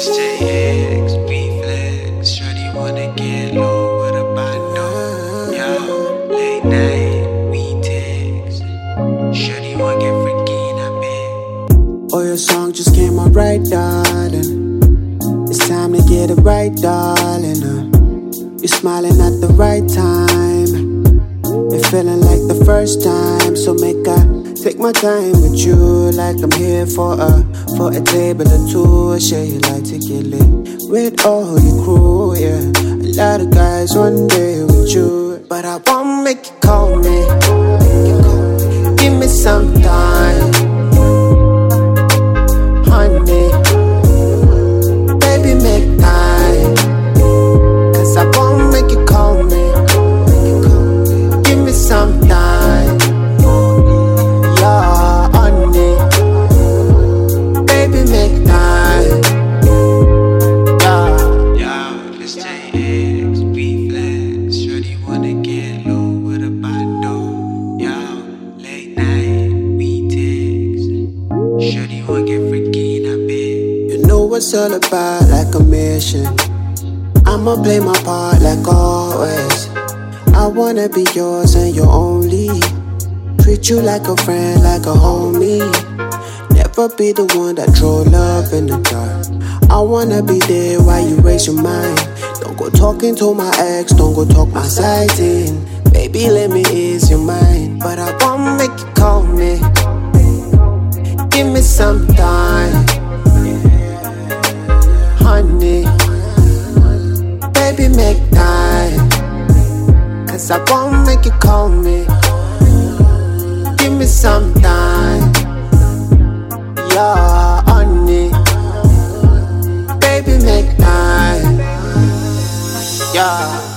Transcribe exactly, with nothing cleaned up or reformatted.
S J X, B-Flex, shawty wanna get low with a bando. Yo, late night, we text, shawty wanna get freaky in a bed. Oh, your song just came out right, darling. It's time to get it right, darling. Uh, you're smiling at the right time. You're feeling like the first time, so make I take my time with you, like I'm here for a for a table or two. Share you like to get lit with all your crew, yeah. A lot of guys one day with you, but I won't make you call me. Give me some time, honey. Baby, make time, 'cause I won't make you call me. Give me some time, yeah, honey. Baby, make time, yeah. Yo, S J X, B-Flex, shawty wanna get low with a bando. Yo, late night, we text, shawty wanna get freaky in a bed. You know what's all about, like a mission. I'ma play my part like always. I wanna be yours and your only. Treat you like a friend, like a homie. Never be the one that throw love in the dark. I wanna be there while you raise your mind. Don't go talking to my ex, don't go talk my side in. Baby, let me ease your mind, but I won't make you call me. Give me some time, honey. Baby, make time, 'cause I won't make you call me. Give me some time, yeah, honey. Baby, make time, yeah.